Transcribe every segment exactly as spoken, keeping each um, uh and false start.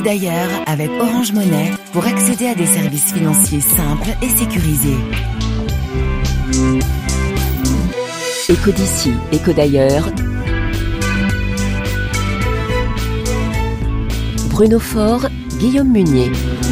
D'ailleurs, avec Orange Monnaie, pour accéder à des services financiers simples et sécurisés. Éco d'ici, éco d'ailleurs. Bruno Faure, Guillaume Munier.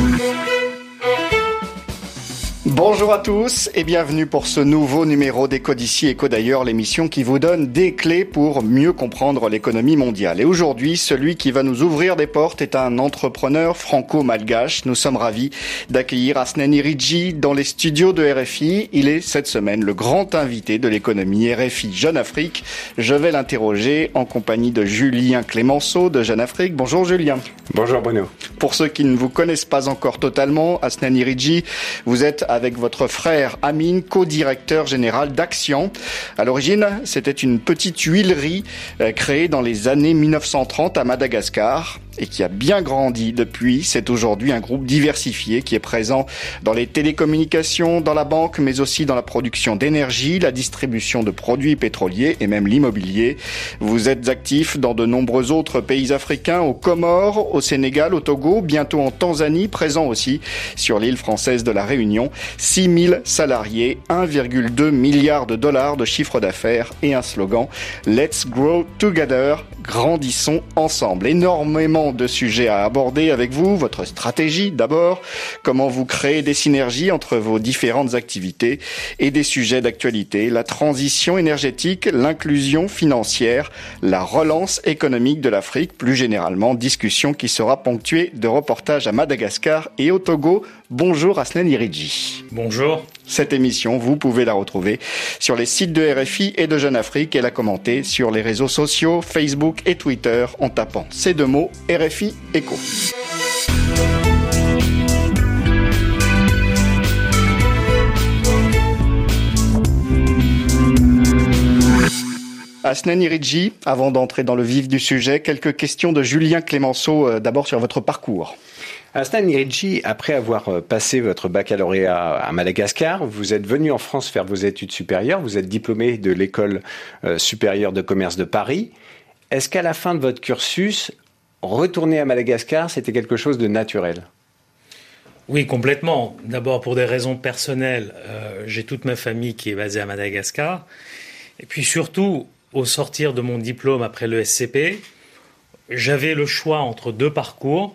Bonjour à tous et bienvenue pour ce nouveau numéro d'Éco d'ici, éco d'ailleurs, l'émission qui vous donne des clés pour mieux comprendre l'économie mondiale. Et aujourd'hui, celui qui va nous ouvrir des portes est un entrepreneur franco-malgache. Nous sommes ravis d'accueillir Asnani Ridji dans les studios de R F I. Il est cette semaine le grand invité de l'économie R F I Jeune Afrique. Je vais l'interroger en compagnie de Julien Clémenceau de Jeune Afrique. Bonjour Julien. Bonjour Bruno. Pour ceux qui ne vous connaissent pas encore totalement, Asnani Ridji, vous êtes avec votre frère Amin, co-directeur général d'Action. À l'origine, c'était une petite huilerie euh, créée dans les années mille neuf cent trente à Madagascar et qui a bien grandi depuis. C'est aujourd'hui un groupe diversifié qui est présent dans les télécommunications, dans la banque, mais aussi dans la production d'énergie, la distribution de produits pétroliers et même l'immobilier. Vous êtes actif dans de nombreux autres pays africains, aux Comores, au Sénégal, au Togo, bientôt en Tanzanie, présent aussi sur l'île française de la Réunion. six mille salariés, un virgule deux milliard de dollars de chiffre d'affaires et un slogan « Let's grow together ». Grandissons ensemble. Énormément de sujets à aborder avec vous. Votre stratégie d'abord, comment vous créez des synergies entre vos différentes activités et des sujets d'actualité, la transition énergétique, l'inclusion financière, la relance économique de l'Afrique, plus généralement, discussion qui sera ponctuée de reportages à Madagascar et au Togo. Bonjour Asnani Ridji. Bonjour. Cette émission, vous pouvez la retrouver sur les sites de R F I et de Jeune Afrique et la commenter sur les réseaux sociaux, Facebook et Twitter en tapant ces deux mots R F I Éco. Asnani Ridji, avant d'entrer dans le vif du sujet, quelques questions de Julien Clémenceau, euh, d'abord sur votre parcours. Asnani Ridji, après avoir passé votre baccalauréat à Madagascar, vous êtes venu en France faire vos études supérieures. Vous êtes diplômé de l'école supérieure de commerce de Paris. Est-ce qu'à la fin de votre cursus, retourner à Madagascar, c'était quelque chose de naturel ? Oui, complètement. D'abord, pour des raisons personnelles, euh, j'ai toute ma famille qui est basée à Madagascar. Et puis surtout, au sortir de mon diplôme après l'E S C P, j'avais le choix entre deux parcours.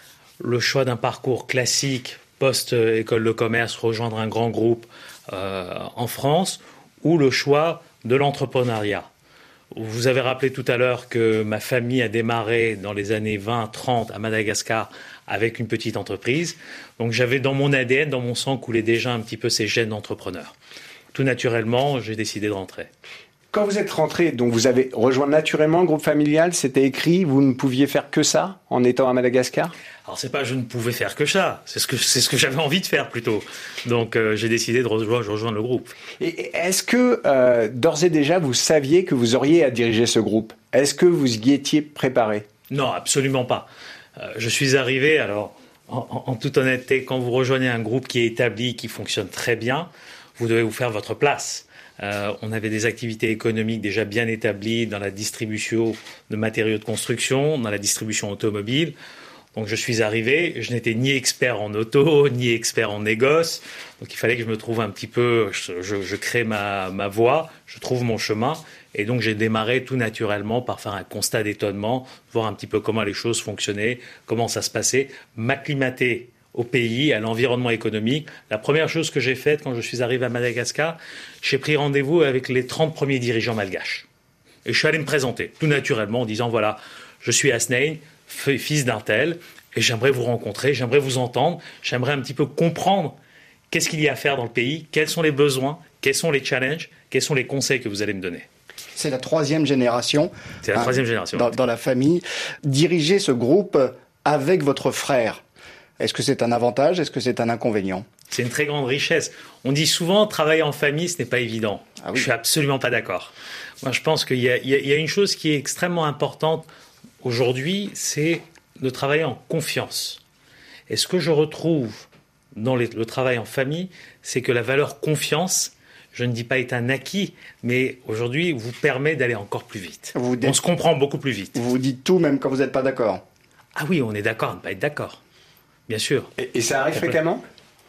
Le choix d'un parcours classique, post-école de commerce, rejoindre un grand groupe euh, en France, ou le choix de l'entrepreneuriat. Vous avez rappelé tout à l'heure que ma famille a démarré dans les années vingt trente à Madagascar avec une petite entreprise. Donc j'avais dans mon A D N, dans mon sang, coulé déjà un petit peu ces gènes d'entrepreneur. Tout naturellement, j'ai décidé de rentrer. Quand vous êtes rentré, donc vous avez rejoint naturellement le groupe familial, c'était écrit, vous ne pouviez faire que ça en étant à Madagascar ? Alors c'est pas je ne pouvais faire que ça, c'est ce que c'est ce que j'avais envie de faire plutôt. Donc euh, j'ai décidé de rejoindre, rejoindre le groupe. Et est-ce que euh, d'ores et déjà vous saviez que vous auriez à diriger ce groupe ? Est-ce que vous y étiez préparé ? Non, absolument pas. Euh, je suis arrivé, alors en, en toute honnêteté, quand vous rejoignez un groupe qui est établi, qui fonctionne très bien, vous devez vous faire votre place. Euh, on avait des activités économiques déjà bien établies dans la distribution de matériaux de construction, dans la distribution automobile. Donc je suis arrivé, je n'étais ni expert en auto, ni expert en négoce. Donc il fallait que je me trouve un petit peu, je, je, je crée ma, ma voie, je trouve mon chemin. Et donc j'ai démarré tout naturellement par faire un constat d'étonnement, voir un petit peu comment les choses fonctionnaient, comment ça se passait, m'acclimater au pays, à l'environnement économique. La première chose que j'ai faite quand je suis arrivé à Madagascar, j'ai pris rendez-vous avec les trente premiers dirigeants malgaches. Et je suis allé me présenter, tout naturellement, en disant, voilà, je suis Asnani, fils d'un tel, et j'aimerais vous rencontrer, j'aimerais vous entendre, j'aimerais un petit peu comprendre qu'est-ce qu'il y a à faire dans le pays, quels sont les besoins, quels sont les challenges, quels sont les conseils que vous allez me donner. C'est la troisième génération. C'est la hein, troisième génération. Dans, dans la famille. Diriger ce groupe avec votre frère, est-ce que c'est un avantage? Est-ce que c'est un inconvénient? C'est une très grande richesse. On dit souvent, travailler en famille, ce n'est pas évident. Ah oui. Je suis absolument pas d'accord. Moi, je pense qu'il y a, il y a, il y a une chose qui est extrêmement importante aujourd'hui, c'est de travailler en confiance. Et ce que je retrouve dans les, le travail en famille, c'est que la valeur confiance, je ne dis pas est un acquis, mais aujourd'hui, vous permet d'aller encore plus vite. Vous dites, on se comprend beaucoup plus vite. Vous dites tout, même quand vous n'êtes pas d'accord. Ah oui, on est d'accord à ne pas être d'accord, bien sûr. Et, et ça arrive fréquemment ?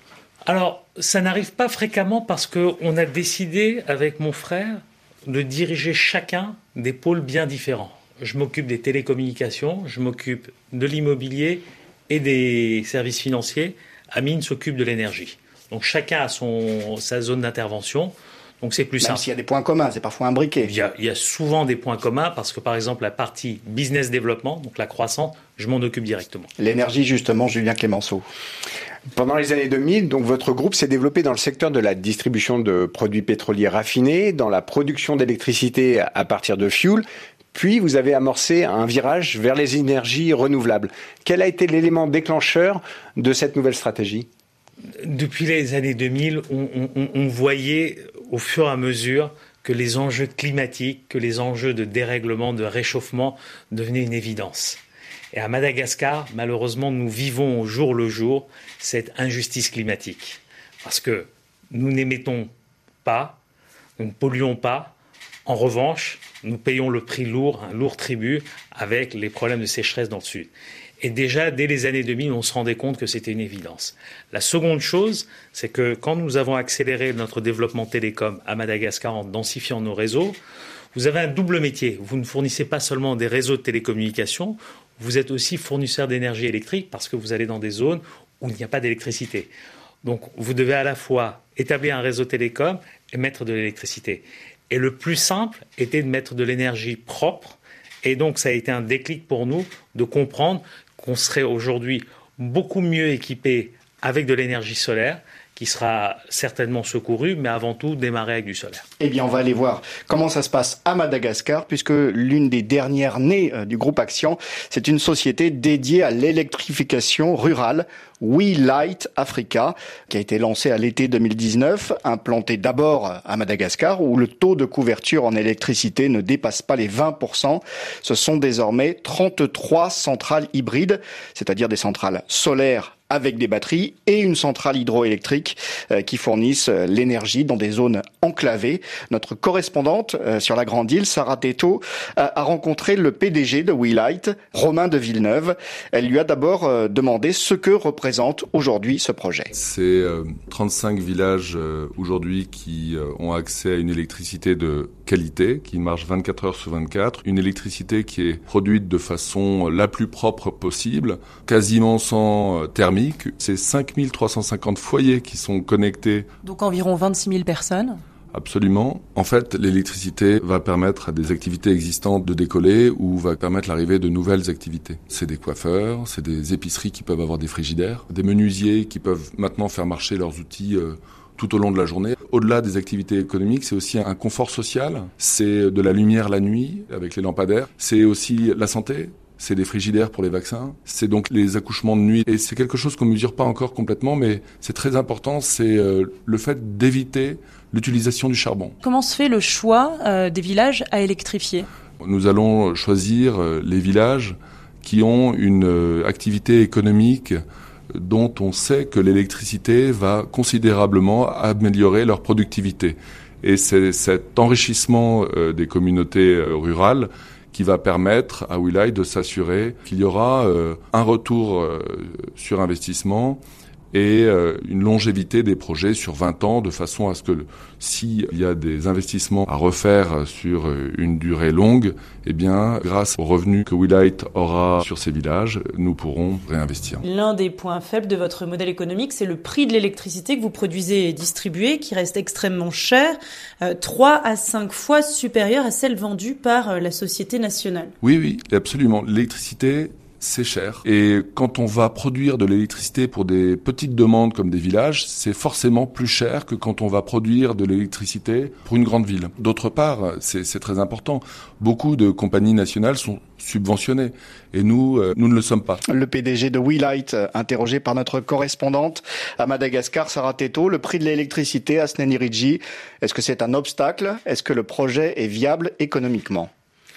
Alors, ça n'arrive pas fréquemment parce qu'on a décidé, avec mon frère, de diriger chacun des pôles bien différents. Je m'occupe des télécommunications, je m'occupe de l'immobilier et des services financiers. Amine s'occupe de l'énergie. Donc chacun a son, sa zone d'intervention. Donc c'est plus Même simple. s'il y a des points communs, c'est parfois imbriqué. Il y, a, il y a souvent des points communs parce que par exemple la partie business développement, donc la croissance, je m'en occupe directement. L'énergie justement, Julien Clémenceau. Pendant les années deux mille, donc votre groupe s'est développé dans le secteur de la distribution de produits pétroliers raffinés, dans la production d'électricité à partir de fioul. Puis vous avez amorcé un virage vers les énergies renouvelables. Quel a été l'élément déclencheur de cette nouvelle stratégie ? Depuis les années deux mille, on, on, on voyait au fur et à mesure que les enjeux climatiques, que les enjeux de dérèglement, de réchauffement devenaient une évidence. Et à Madagascar, malheureusement, nous vivons au jour le jour cette injustice climatique. Parce que nous n'émettons pas, nous ne polluons pas. En revanche, nous payons le prix lourd, un lourd tribut, avec les problèmes de sécheresse dans le sud. Et déjà, dès les années deux mille, on se rendait compte que c'était une évidence. La seconde chose, c'est que quand nous avons accéléré notre développement télécom à Madagascar en densifiant nos réseaux, vous avez un double métier. Vous ne fournissez pas seulement des réseaux de télécommunications, vous êtes aussi fournisseur d'énergie électrique parce que vous allez dans des zones où il n'y a pas d'électricité. Donc, vous devez à la fois établir un réseau télécom et mettre de l'électricité. Et le plus simple était de mettre de l'énergie propre. Et donc, ça a été un déclic pour nous de comprendre qu'on serait aujourd'hui beaucoup mieux équipé avec de l'énergie solaire, qui sera certainement secourue, mais avant tout démarrer avec du solaire. Eh bien, on va aller voir comment ça se passe à Madagascar, puisque l'une des dernières nées du groupe Action, c'est une société dédiée à l'électrification rurale, We Light Africa, qui a été lancée à l'été deux mille dix-neuf, implantée d'abord à Madagascar, où le taux de couverture en électricité ne dépasse pas les vingt pour cent. Ce sont désormais trente-trois centrales hybrides, c'est-à-dire des centrales solaires avec des batteries et une centrale hydroélectrique euh, qui fournissent euh, l'énergie dans des zones enclavées. Notre correspondante euh, sur la Grande Île, Sarah Teto, a, a rencontré le P D G de We Light, Romain de Villeneuve. Elle lui a d'abord euh, demandé ce que représente aujourd'hui ce projet. C'est euh, trente-cinq villages euh, aujourd'hui qui euh, ont accès à une électricité de qualité, qui marche vingt-quatre heures sur vingt-quatre, une électricité qui est produite de façon la plus propre possible, quasiment sans euh, thermique. C'est cinq mille trois cent cinquante foyers qui sont connectés. Donc environ vingt-six mille personnes. Absolument. En fait, l'électricité va permettre à des activités existantes de décoller ou va permettre l'arrivée de nouvelles activités. C'est des coiffeurs, c'est des épiceries qui peuvent avoir des frigidaires, des menuisiers qui peuvent maintenant faire marcher leurs outils euh, tout au long de la journée. Au-delà des activités économiques, c'est aussi un confort social. C'est de la lumière la nuit avec les lampadaires. C'est aussi la santé. C'est des frigidaires pour les vaccins, c'est donc les accouchements de nuit. Et c'est quelque chose qu'on ne mesure pas encore complètement, mais c'est très important, c'est euh, le fait d'éviter l'utilisation du charbon. Comment se fait le choix euh, des villages à électrifier ? Nous allons choisir euh, les villages qui ont une euh, activité économique dont on sait que l'électricité va considérablement améliorer leur productivité. Et c'est cet enrichissement euh, des communautés euh, rurales qui va permettre à We Light de s'assurer qu'il y aura euh, un retour euh, sur investissement et euh, une longévité des projets sur vingt ans, de façon à ce que s'il y a des investissements à refaire sur une durée longue, eh bien, grâce aux revenus que We Light aura sur ces villages, nous pourrons réinvestir. L'un des points faibles de votre modèle économique, c'est le prix de l'électricité que vous produisez et distribuez, qui reste extrêmement cher, euh, trois à cinq fois supérieur à celle vendue par euh, la société nationale. Oui, oui, absolument. L'électricité, c'est cher. Et quand on va produire de l'électricité pour des petites demandes comme des villages, c'est forcément plus cher que quand on va produire de l'électricité pour une grande ville. D'autre part, c'est, c'est très important, beaucoup de compagnies nationales sont subventionnées. Et nous, euh, nous ne le sommes pas. Le P D G de We Light, interrogé par notre correspondante à Madagascar, Sarah Teto, le prix de l'électricité à Sneniridji, est-ce que c'est un obstacle ? Est-ce que le projet est viable économiquement ?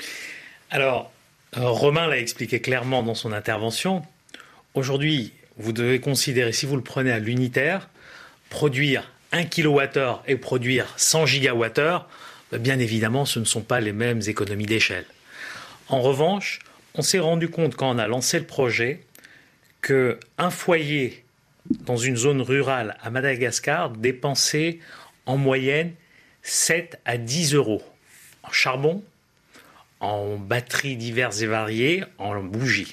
Alors, Euh, Romain l'a expliqué clairement dans son intervention. Aujourd'hui, vous devez considérer, si vous le prenez à l'unitaire, produire un kilowattheure et produire cent gigawattheures, bien évidemment, ce ne sont pas les mêmes économies d'échelle. En revanche, on s'est rendu compte quand on a lancé le projet qu'un foyer dans une zone rurale à Madagascar dépensait en moyenne sept à dix euros en charbon, en batteries diverses et variées, en bougies.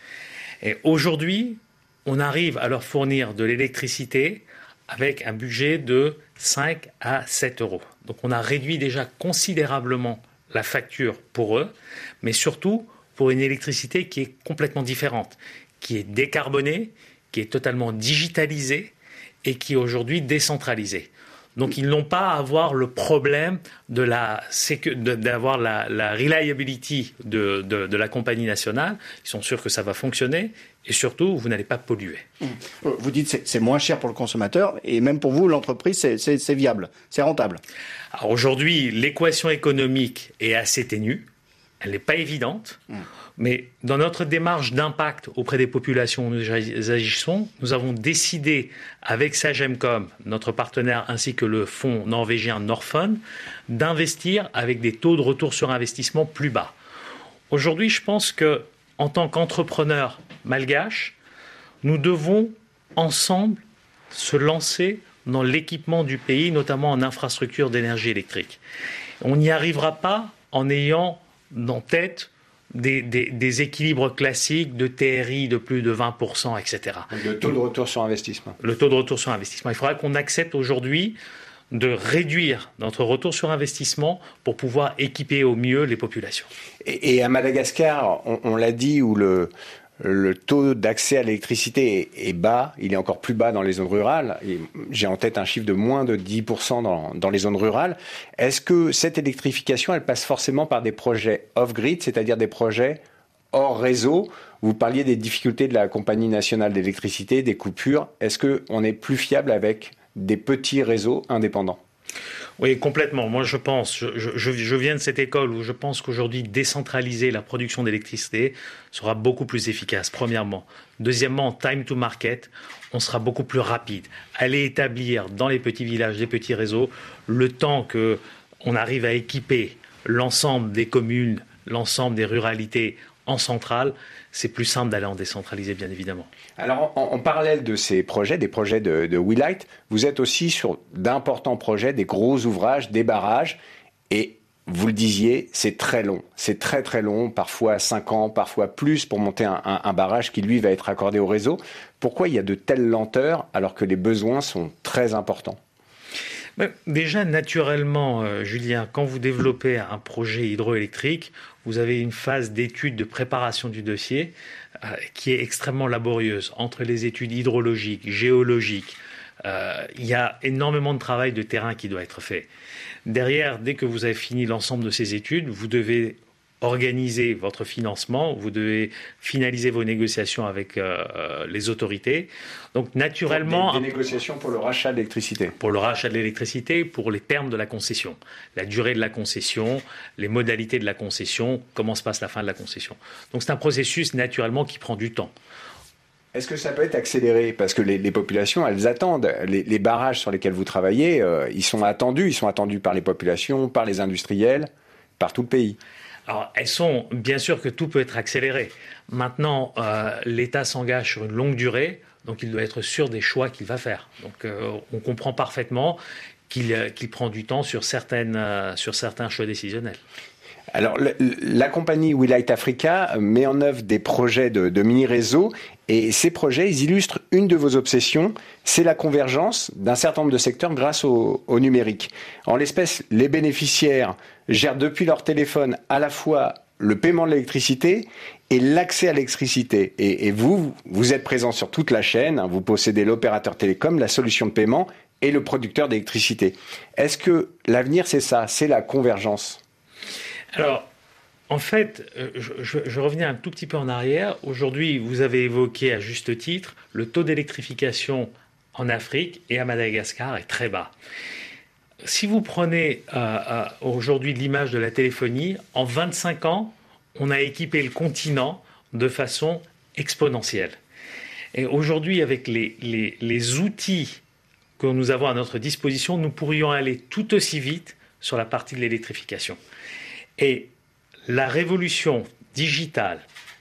Et aujourd'hui, on arrive à leur fournir de l'électricité avec un budget de cinq à sept euros. Donc on a réduit déjà considérablement la facture pour eux, mais surtout pour une électricité qui est complètement différente, qui est décarbonée, qui est totalement digitalisée et qui est aujourd'hui décentralisée. Donc ils n'ont pas à avoir le problème de la, d'avoir la, la reliability de, de, de la compagnie nationale. Ils sont sûrs que ça va fonctionner et surtout, vous n'allez pas polluer. Vous dites que c'est, c'est moins cher pour le consommateur et même pour vous, l'entreprise, c'est, c'est, c'est viable, c'est rentable. Alors aujourd'hui, l'équation économique est assez ténue. Elle n'est pas évidente. Mmh. Mais dans notre démarche d'impact auprès des populations où nous agissons, nous avons décidé avec Sagemcom, notre partenaire, ainsi que le fonds norvégien Norfund, d'investir avec des taux de retour sur investissement plus bas. Aujourd'hui, je pense qu'en tant qu'entrepreneurs malgaches, nous devons ensemble se lancer dans l'équipement du pays, notamment en infrastructure d'énergie électrique. On n'y arrivera pas en ayant en tête Des, des, des équilibres classiques de T R I de plus de vingt pour cent, et cetera. Le taux de retour sur investissement. Le taux de retour sur investissement. Il faudra qu'on accepte aujourd'hui de réduire notre retour sur investissement pour pouvoir équiper au mieux les populations. Et, et à Madagascar, on, on l'a dit, où le, le taux d'accès à l'électricité est, est bas, il est encore plus bas dans les zones rurales. Et j'ai en tête un chiffre de moins de dix pour cent dans, dans les zones rurales. Est-ce que cette électrification, elle passe forcément par des projets off-grid, c'est-à-dire des projets hors réseau? Vous parliez des difficultés de la Compagnie nationale d'électricité, des coupures. Est-ce qu'on est plus fiable avec des petits réseaux indépendants? Oui, complètement. Moi, je pense, je, je, je viens de cette école où je pense qu'aujourd'hui, décentraliser la production d'électricité sera beaucoup plus efficace, premièrement. Deuxièmement, time to market, on sera beaucoup plus rapide. Aller établir dans les petits villages, des petits réseaux, le temps qu'on arrive à équiper l'ensemble des communes, l'ensemble des ruralités en centrale, c'est plus simple d'aller en décentraliser, bien évidemment. Alors, en, en parallèle de ces projets, des projets de, de Wilight, vous êtes aussi sur d'importants projets, des gros ouvrages, des barrages. Et vous le disiez, c'est très long. C'est très très long, parfois cinq ans, parfois plus, pour monter un, un, un barrage qui, lui, va être accordé au réseau. Pourquoi il y a de telles lenteurs alors que les besoins sont très importants ? Déjà, naturellement, euh, Julien, quand vous développez un projet hydroélectrique, vous avez une phase d'étude de préparation du dossier euh, qui est extrêmement laborieuse. Entre les études hydrologiques, géologiques, euh, il y a énormément de travail de terrain qui doit être fait. Derrière, dès que vous avez fini l'ensemble de ces études, vous devez organiser votre financement, vous devez finaliser vos négociations avec euh, les autorités. Donc naturellement, des, des négociations pour le rachat de l'électricité. Pour le rachat de l'électricité, pour les termes de la concession, la durée de la concession, les modalités de la concession, comment se passe la fin de la concession. Donc c'est un processus naturellement qui prend du temps. Est-ce que ça peut être accéléré? Parce que les, les populations, elles attendent. Les, les barrages sur lesquels vous travaillez, euh, ils sont attendus. Ils sont attendus par les populations, par les industriels, par tout le pays. Alors, elles sont, bien sûr que tout peut être accéléré. Maintenant, euh, l'État s'engage sur une longue durée, donc il doit être sûr des choix qu'il va faire. Donc, euh, on comprend parfaitement qu'il, euh, qu'il prend du temps sur, certaines, euh, sur certains choix décisionnels. Alors, le, la compagnie Wilight Africa met en œuvre des projets de, de mini-réseaux et ces projets, ils illustrent une de vos obsessions, c'est la convergence d'un certain nombre de secteurs grâce au, au numérique. En l'espèce, les bénéficiaires gèrent depuis leur téléphone à la fois le paiement de l'électricité et l'accès à l'électricité. Et, et vous, vous êtes présent sur toute la chaîne, hein, vous possédez l'opérateur télécom, la solution de paiement et le producteur d'électricité. Est-ce que l'avenir, c'est ça, c'est la convergence ? Alors, en fait, je, je, je reviens un tout petit peu en arrière. Aujourd'hui, vous avez évoqué à juste titre, le taux d'électrification en Afrique et à Madagascar est très bas. Si vous prenez euh, euh, aujourd'hui l'image de la téléphonie, en vingt-cinq ans, on a équipé le continent de façon exponentielle. Et aujourd'hui, avec les, les, les outils que nous avons à notre disposition, nous pourrions aller tout aussi vite sur la partie de l'électrification. Et la révolution digitale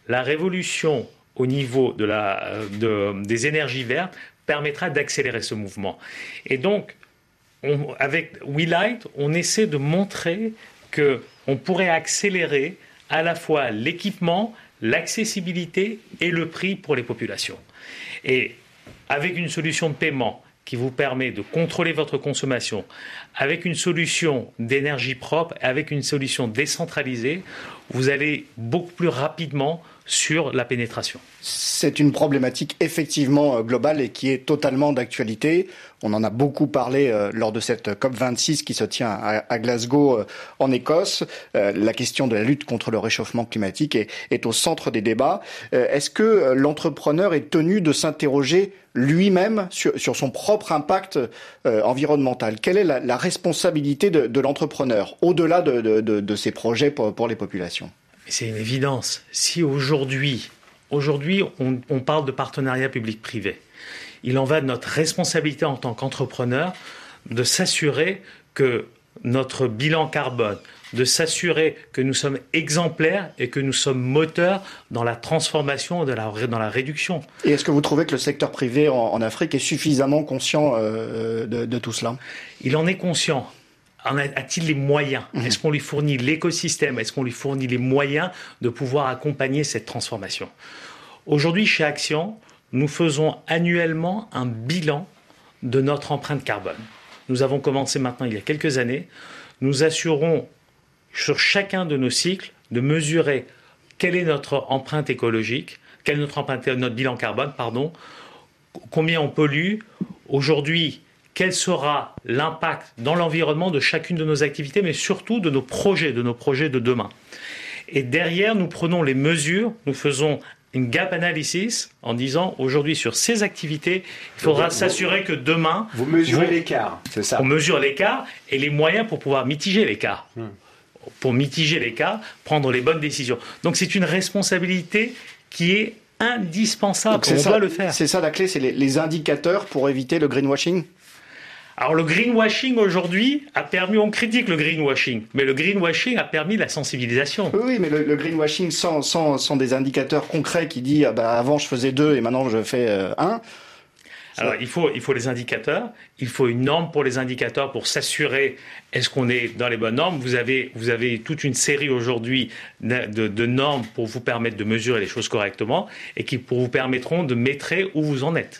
la révolution au niveau de la, de, des énergies vertes permettra d'accélérer ce mouvement. Et donc, on, avec WeLight, on essaie de montrer qu'on pourrait accélérer à la fois l'équipement, l'accessibilité et le prix pour les populations. Et avec une solution de paiement qui vous permet de contrôler votre consommation, avec une solution d'énergie propre, avec une solution décentralisée, vous allez beaucoup plus rapidement sur la pénétration. C'est une problématique effectivement globale et qui est totalement d'actualité. On en a beaucoup parlé euh, lors de cette COP vingt-six qui se tient à, à Glasgow, euh, en Écosse. Euh, la question de la lutte contre le réchauffement climatique est, est au centre des débats. Euh, est-ce que euh, l'entrepreneur est tenu de s'interroger lui-même sur, sur son propre impact euh, environnemental? Quelle est la, la responsabilité de, de l'entrepreneur, au-delà de, de, de, de ses projets pour, pour les populations? C'est une évidence. Si aujourd'hui, aujourd'hui on, on parle de partenariat public-privé, il en va de notre responsabilité en tant qu'entrepreneur de s'assurer que notre bilan carbone, de s'assurer que nous sommes exemplaires et que nous sommes moteurs dans la transformation, de la, dans la réduction. Et est-ce que vous trouvez que le secteur privé en, en Afrique est suffisamment conscient euh, de, de tout cela? Il en est conscient. A-t-il les moyens? Mmh. Est-ce qu'on lui fournit l'écosystème? Est-ce qu'on lui fournit les moyens de pouvoir accompagner cette transformation? Aujourd'hui, chez Action, nous faisons annuellement un bilan de notre empreinte carbone. Nous avons commencé maintenant il y a quelques années. Nous assurons sur chacun de nos cycles de mesurer quelle est notre empreinte écologique, quelle est notre empreinte, notre bilan carbone, pardon, combien on pollue. Aujourd'hui, quel sera l'impact dans l'environnement de chacune de nos activités, mais surtout de nos projets, de nos projets de demain. Et derrière, nous prenons les mesures, nous faisons une gap analysis en disant aujourd'hui sur ces activités, il faudra vous, s'assurer que demain... Vous mesurez vous, l'écart, c'est ça? On mesure l'écart et les moyens pour pouvoir mitiger l'écart. Hmm. Pour mitiger l'écart, prendre les bonnes décisions. Donc c'est une responsabilité qui est indispensable, on ça, doit le faire. C'est ça la clé, c'est les, les indicateurs pour éviter le greenwashing? Alors le greenwashing aujourd'hui a permis, on critique le greenwashing, mais le greenwashing a permis la sensibilisation. Oui, mais le, le greenwashing sans, sans, sans des indicateurs concrets qui disent ah bah, avant je faisais deux et maintenant je fais euh, un. Alors il faut, il faut les indicateurs, il faut une norme pour les indicateurs pour s'assurer est-ce qu'on est dans les bonnes normes. Vous avez, vous avez toute une série aujourd'hui de, de, de normes pour vous permettre de mesurer les choses correctement et qui pour vous permettront de maîtriser où vous en êtes.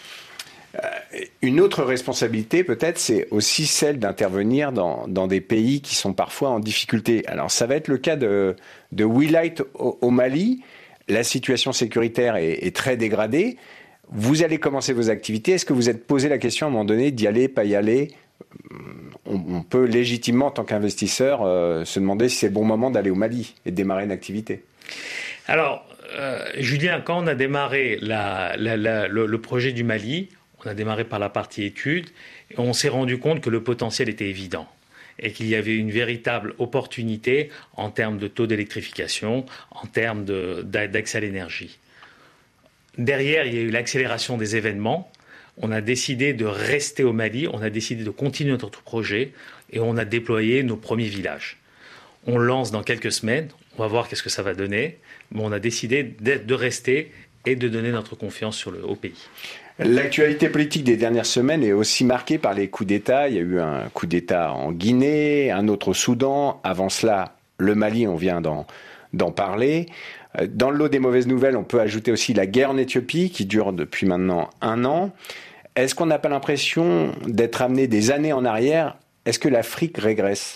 Une autre responsabilité, peut-être, c'est aussi celle d'intervenir dans, dans des pays qui sont parfois en difficulté. Alors, ça va être le cas de, de WeLight au, au Mali. La situation sécuritaire est, est très dégradée. Vous allez commencer vos activités. Est-ce que vous êtes posé la question à un moment donné d'y aller, pas y aller? on, on peut légitimement, en tant qu'investisseur, euh, se demander si c'est le bon moment d'aller au Mali et de démarrer une activité. Alors, euh, Julien, quand on a démarré la, la, la, le, le projet du Mali, on a démarré par la partie études et on s'est rendu compte que le potentiel était évident et qu'il y avait une véritable opportunité en termes de taux d'électrification, en termes de, d'accès à l'énergie. Derrière, il y a eu l'accélération des événements. On a décidé de rester au Mali, on a décidé de continuer notre projet et on a déployé nos premiers villages. On lance dans quelques semaines, on va voir qu'est-ce que ça va donner, mais on a décidé de rester et de donner notre confiance sur le, au pays. L'actualité politique des dernières semaines est aussi marquée par les coups d'État. Il y a eu un coup d'État en Guinée, un autre au Soudan. Avant cela, le Mali, on vient d'en, d'en parler. Dans le lot des mauvaises nouvelles, on peut ajouter aussi la guerre en Éthiopie qui dure depuis maintenant un an. Est-ce qu'on n'a pas l'impression d'être amené des années en arrière? Est-ce que l'Afrique régresse?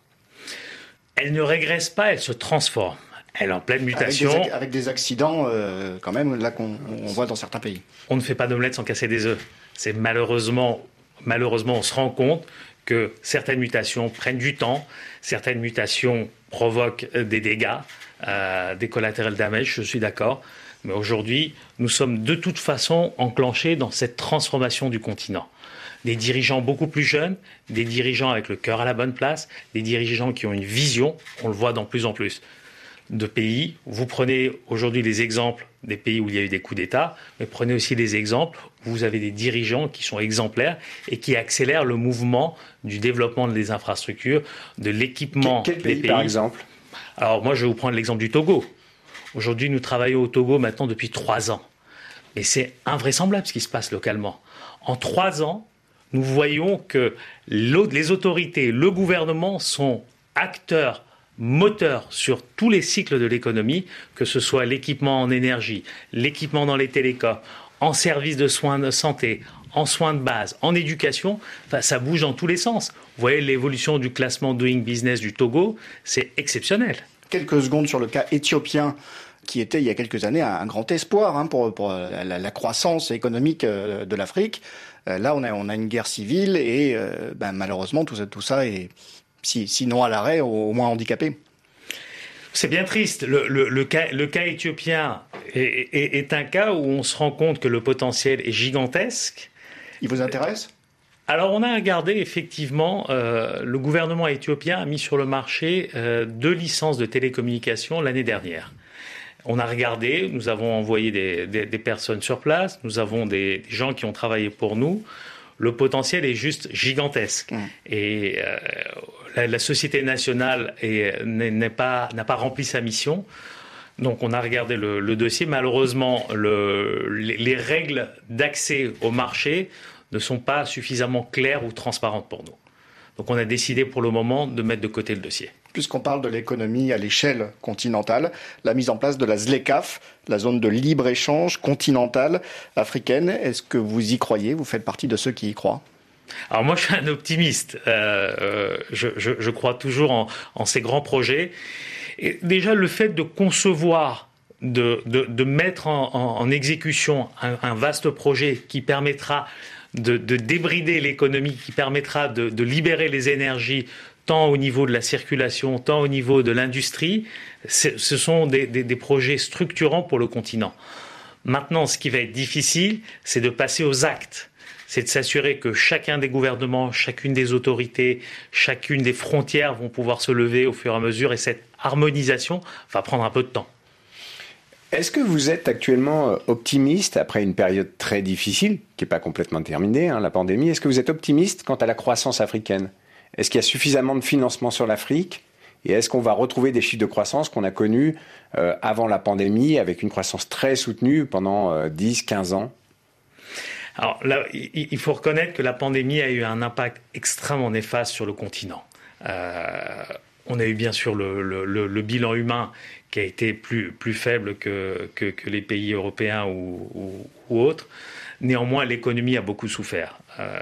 Elle ne régresse pas, elle se transforme. Elle est en pleine mutation. Avec des, avec des accidents, euh, quand même, là qu'on on voit dans certains pays. On ne fait pas d'omelette sans casser des œufs. C'est malheureusement, malheureusement, on se rend compte que certaines mutations prennent du temps, certaines mutations provoquent des dégâts, euh, des collateral damage, je suis d'accord. Mais aujourd'hui, nous sommes de toute façon enclenchés dans cette transformation du continent. Des dirigeants beaucoup plus jeunes, des dirigeants avec le cœur à la bonne place, des dirigeants qui ont une vision, on le voit de plus en plus. De pays, vous prenez aujourd'hui les exemples des pays où il y a eu des coups d'État, mais prenez aussi les exemples où vous avez des dirigeants qui sont exemplaires et qui accélèrent le mouvement du développement des infrastructures, de l'équipement quel, quel des pays, pays. Par exemple? Alors moi, je vais vous prendre l'exemple du Togo. Aujourd'hui, nous travaillons au Togo maintenant depuis trois ans. Mais c'est invraisemblable ce qui se passe localement. En trois ans, nous voyons que les autorités, le gouvernement sont acteurs, moteurs sur tous les cycles de l'économie, que ce soit l'équipement en énergie, l'équipement dans les télécoms, en services de soins de santé, en soins de base, en éducation. Enfin, ça bouge dans tous les sens. Vous voyez l'évolution du classement Doing Business du Togo, c'est exceptionnel. Quelques secondes sur le cas éthiopien, qui était il y a quelques années un grand espoir hein, pour, pour la, la croissance économique de l'Afrique. Là, on a, on a une guerre civile et euh, ben, malheureusement, tout ça, tout ça est, si, sinon à l'arrêt, au, au moins handicapé. C'est bien triste. Le, le, le, cas, le cas éthiopien est, est, est un cas où on se rend compte que le potentiel est gigantesque. Il vous intéresse ? Alors, on a regardé, effectivement, euh, le gouvernement éthiopien a mis sur le marché euh, deux licences de télécommunications l'année dernière. On a regardé, nous avons envoyé des, des, des personnes sur place, nous avons des, des gens qui ont travaillé pour nous. Le potentiel est juste gigantesque. Mmh. Et euh, la, la société nationale est, n'est, n'est pas, n'a pas rempli sa mission. Donc on a regardé le, le dossier. Malheureusement, le, les, les règles d'accès au marché ne sont pas suffisamment claires ou transparentes pour nous. Donc on a décidé pour le moment de mettre de côté le dossier. Puisqu'on parle de l'économie à l'échelle continentale, la mise en place de la ZLECAf, la zone de libre-échange continentale africaine, est-ce que vous y croyez ? Vous faites partie de ceux qui y croient ? Alors moi, je suis un optimiste. Euh, je, je, je crois toujours en, en ces grands projets. Et déjà, le fait de concevoir, de, de, de mettre en, en, en exécution un, un vaste projet qui permettra de, de débrider l'économie, qui permettra de, de libérer les énergies, tant au niveau de la circulation, tant au niveau de l'industrie, ce sont des, des, des projets structurants pour le continent. Maintenant, ce qui va être difficile, c'est de passer aux actes. C'est de s'assurer que chacun des gouvernements, chacune des autorités, chacune des frontières vont pouvoir se lever au fur et à mesure, et cette harmonisation va prendre un peu de temps. Est-ce que vous êtes actuellement optimiste après une période très difficile, qui n'est pas complètement terminée, hein, la pandémie? Est-ce que vous êtes optimiste quant à la croissance africaine? Est-ce qu'il y a suffisamment de financement sur l'Afrique? Et est-ce qu'on va retrouver des chiffres de croissance qu'on a connus euh, avant la pandémie, avec une croissance très soutenue pendant euh, dix à quinze ans? Alors là, il faut reconnaître que la pandémie a eu un impact extrêmement néfaste sur le continent. Euh, on a eu bien sûr le, le, le, le bilan humain qui a été plus, plus faible que, que, que les pays européens ou, ou, ou autres. Néanmoins, l'économie a beaucoup souffert. Euh,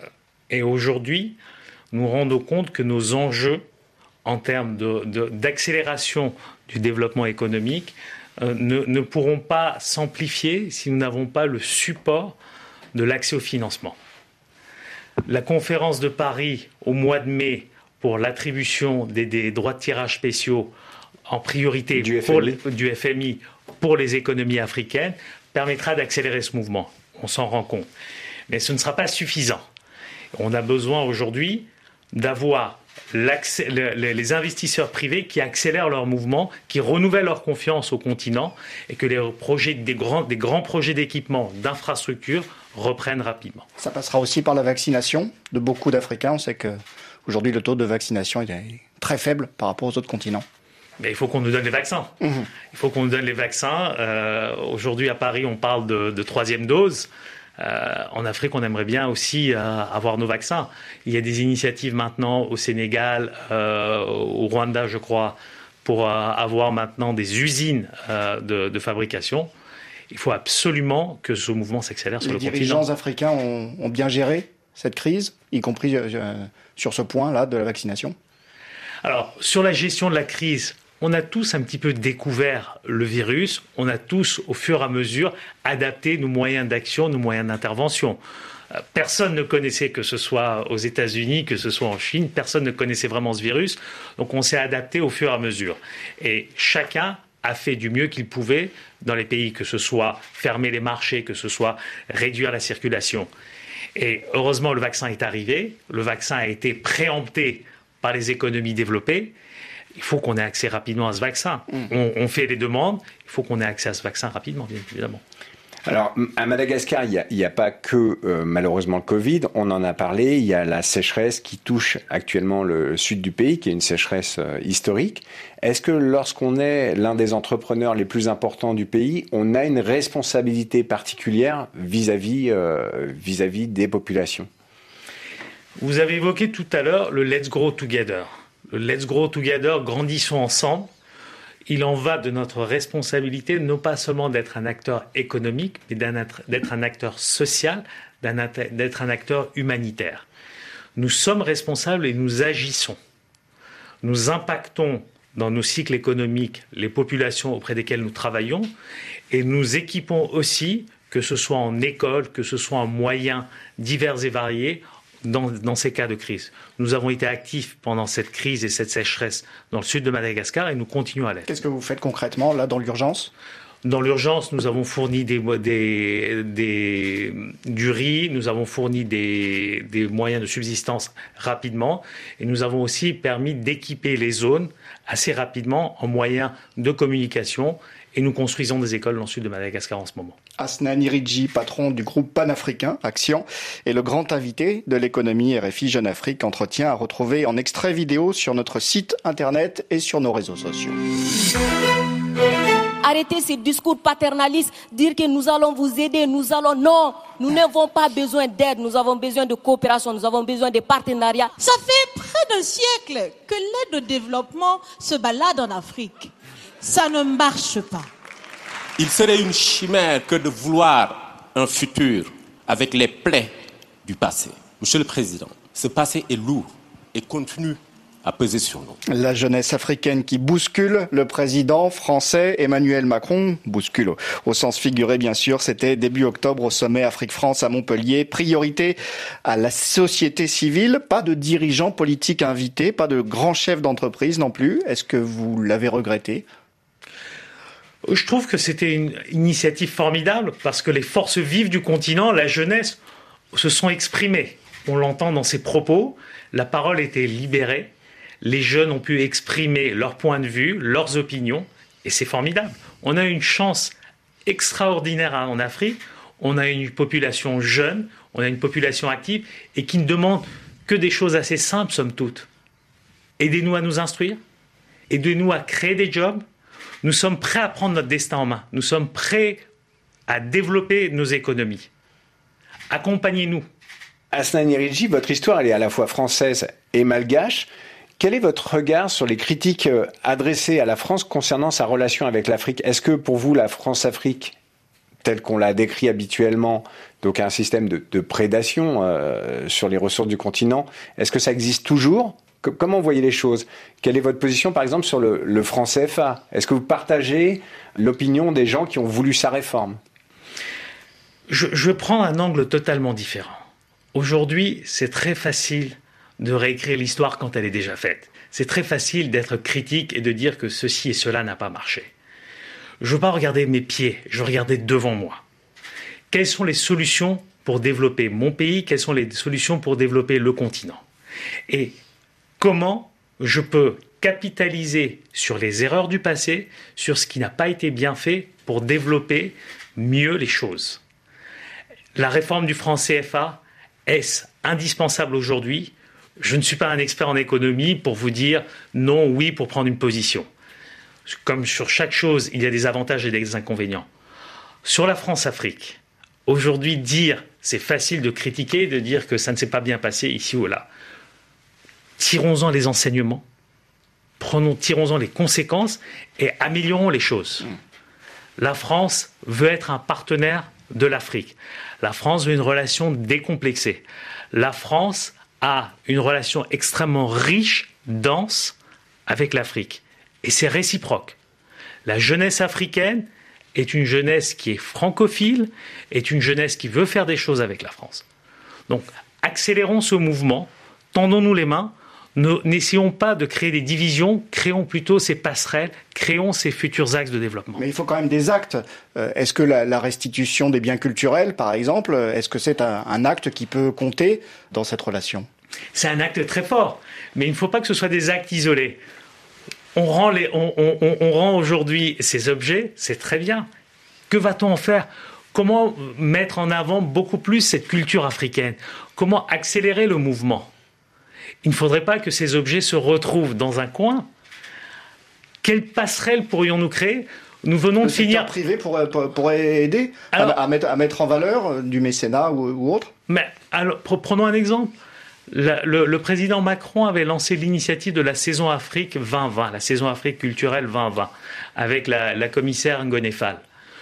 et aujourd'hui, nous rendons compte que nos enjeux en termes de, de, d'accélération du développement économique euh, ne, ne pourront pas s'amplifier si nous n'avons pas le support de l'accès au financement. La conférence de Paris au mois de mai pour l'attribution des, des droits de tirage spéciaux en priorité du pour F M I. Les, du F M I pour les économies africaines permettra d'accélérer ce mouvement. On s'en rend compte. Mais ce ne sera pas suffisant. On a besoin aujourd'hui d'avoir l'accès, le, les investisseurs privés qui accélèrent leur mouvement, qui renouvellent leur confiance au continent et que les projets, des, grands, des grands projets d'équipement, d'infrastructures reprennent rapidement. Ça passera aussi par la vaccination de beaucoup d'Africains. On sait qu'aujourd'hui, le taux de vaccination est très faible par rapport aux autres continents. Mais il faut qu'on nous donne les vaccins. Mmh. Il faut qu'on nous donne les vaccins. Euh, aujourd'hui, à Paris, on parle de, de troisième dose. Euh, en Afrique, on aimerait bien aussi euh, avoir nos vaccins. Il y a des initiatives maintenant au Sénégal, euh, au Rwanda, je crois, pour euh, avoir maintenant des usines euh, de, de fabrication. Il faut absolument que ce mouvement s'accélère sur le continent. Les dirigeants africains ont, ont bien géré cette crise, y compris euh, sur ce point-là de la vaccination? Alors, sur la gestion de la crise, on a tous un petit peu découvert le virus, on a tous, au fur et à mesure, adapté nos moyens d'action, nos moyens d'intervention. Personne ne connaissait, que ce soit aux États-Unis, que ce soit en Chine, personne ne connaissait vraiment ce virus, donc on s'est adapté au fur et à mesure. Et chacun a fait du mieux qu'il pouvait dans les pays, que ce soit fermer les marchés, que ce soit réduire la circulation. Et heureusement, le vaccin est arrivé, le vaccin a été préempté par les économies développées. Il faut qu'on ait accès rapidement à ce vaccin. Mmh. On, on fait les demandes, il faut qu'on ait accès à ce vaccin rapidement, bien évidemment. Alors, à Madagascar, il n'y a, il y a pas que, euh, malheureusement, le Covid. On en a parlé. Il y a la sécheresse qui touche actuellement le sud du pays, qui est une sécheresse euh, historique. Est-ce que lorsqu'on est l'un des entrepreneurs les plus importants du pays, on a une responsabilité particulière vis-à-vis, euh, vis-à-vis des populations ? Vous avez évoqué tout à l'heure le Let's Grow Together. Le Let's Grow Together, grandissons ensemble. Il en va de notre responsabilité, non pas seulement d'être un acteur économique, mais d'être un acteur social, d'être un acteur humanitaire. Nous sommes responsables et nous agissons. Nous impactons dans nos cycles économiques les populations auprès desquelles nous travaillons et nous équipons aussi, que ce soit en école, que ce soit en moyens divers et variés, Dans, dans ces cas de crise. Nous avons été actifs pendant cette crise et cette sécheresse dans le sud de Madagascar et nous continuons à l'être. Qu'est-ce que vous faites concrètement là dans l'urgence ? Dans l'urgence, nous avons fourni des, des, des, du riz, nous avons fourni des, des moyens de subsistance rapidement et nous avons aussi permis d'équiper les zones assez rapidement en moyens de communication et nous construisons des écoles dans le sud de Madagascar en ce moment. Asnan Iridji, patron du groupe panafricain Action, est le grand invité de l'économie R F I Jeune Afrique. Entretien à retrouver en extrait vidéo sur notre site internet et sur nos réseaux sociaux. Arrêtez ces discours paternalistes, dire que nous allons vous aider, nous allons... Non, nous n'avons pas besoin d'aide, nous avons besoin de coopération, nous avons besoin de partenariats. Ça fait près d'un siècle que l'aide au développement se balade en Afrique. Ça ne marche pas. Il serait une chimère que de vouloir un futur avec les plaies du passé. Monsieur le Président, ce passé est lourd et continue à peser sur nous. La jeunesse africaine qui bouscule le président français Emmanuel Macron, bouscule au, au sens figuré bien sûr, c'était début octobre au sommet Afrique-France à Montpellier. Priorité à la société civile, pas de dirigeants politiques invités, pas de grands chefs d'entreprise non plus. Est-ce que vous l'avez regretté ? Je trouve que c'était une initiative formidable parce que les forces vives du continent, la jeunesse, se sont exprimées. On l'entend dans ses propos, la parole était libérée, les jeunes ont pu exprimer leur point de vue, leurs opinions, et c'est formidable. On a une chance extraordinaire en Afrique, on a une population jeune, on a une population active et qui ne demande que des choses assez simples, somme toute. Aidez-nous à nous instruire, aidez-nous à créer des jobs. Nous sommes prêts à prendre notre destin en main. Nous sommes prêts à développer nos économies. Accompagnez-nous. Asnan Iridji, votre histoire elle est à la fois française et malgache. Quel est votre regard sur les critiques adressées à la France concernant sa relation avec l'Afrique ? Est-ce que pour vous, la France-Afrique, telle qu'on l'a décrit habituellement, donc un système de, de prédation euh, sur les ressources du continent, est-ce que ça existe toujours ? Comment vous voyez les choses ? Quelle est votre position, par exemple, sur le, le franc C F A ? Est-ce que vous partagez l'opinion des gens qui ont voulu sa réforme ? je, je prends un angle totalement différent. Aujourd'hui, c'est très facile de réécrire l'histoire quand elle est déjà faite. C'est très facile d'être critique et de dire que ceci et cela n'a pas marché. Je ne veux pas regarder mes pieds, je veux regarder devant moi. Quelles sont les solutions pour développer mon pays ? Quelles sont les solutions pour développer le continent ? Et comment je peux capitaliser sur les erreurs du passé, sur ce qui n'a pas été bien fait pour développer mieux les choses. La réforme du franc C F A, est-ce indispensable aujourd'hui ? Je ne suis pas un expert en économie pour vous dire non, oui, pour prendre une position. Comme sur chaque chose, il y a des avantages et des inconvénients. Sur la France-Afrique, aujourd'hui, dire, c'est facile de critiquer, de dire que ça ne s'est pas bien passé ici ou là. Tirons-en les enseignements, prenons, tirons-en les conséquences et améliorons les choses. La France veut être un partenaire de l'Afrique. La France veut une relation décomplexée. La France a une relation extrêmement riche, dense avec l'Afrique. Et c'est réciproque. La jeunesse africaine est une jeunesse qui est francophile, est une jeunesse qui veut faire des choses avec la France. Donc, accélérons ce mouvement, tendons-nous les mains. N'essayons pas de créer des divisions, créons plutôt ces passerelles, créons ces futurs axes de développement. Mais il faut quand même des actes. Euh, est-ce que la, la restitution des biens culturels, par exemple, est-ce que c'est un, un acte qui peut compter dans cette relation ? C'est un acte très fort, mais il ne faut pas que ce soit des actes isolés. On rend, les, on, on, on, on rend aujourd'hui ces objets, c'est très bien. Que va-t-on en faire ? comment mettre en avant beaucoup plus cette culture africaine? Comment accélérer le mouvement? Il ne faudrait pas que ces objets se retrouvent dans un coin. Quelle passerelle pourrions-nous créer? Nous venons le de finir. Le secteur privé pourrait, pourrait aider alors, à, à, mettre, à mettre en valeur du mécénat ou, ou autre. Mais alors, prenons un exemple. La, le, le président Macron avait lancé l'initiative de la saison Afrique vingt vingt, la saison Afrique culturelle vingt vingt, avec la, la commissaire Ngoné Fall.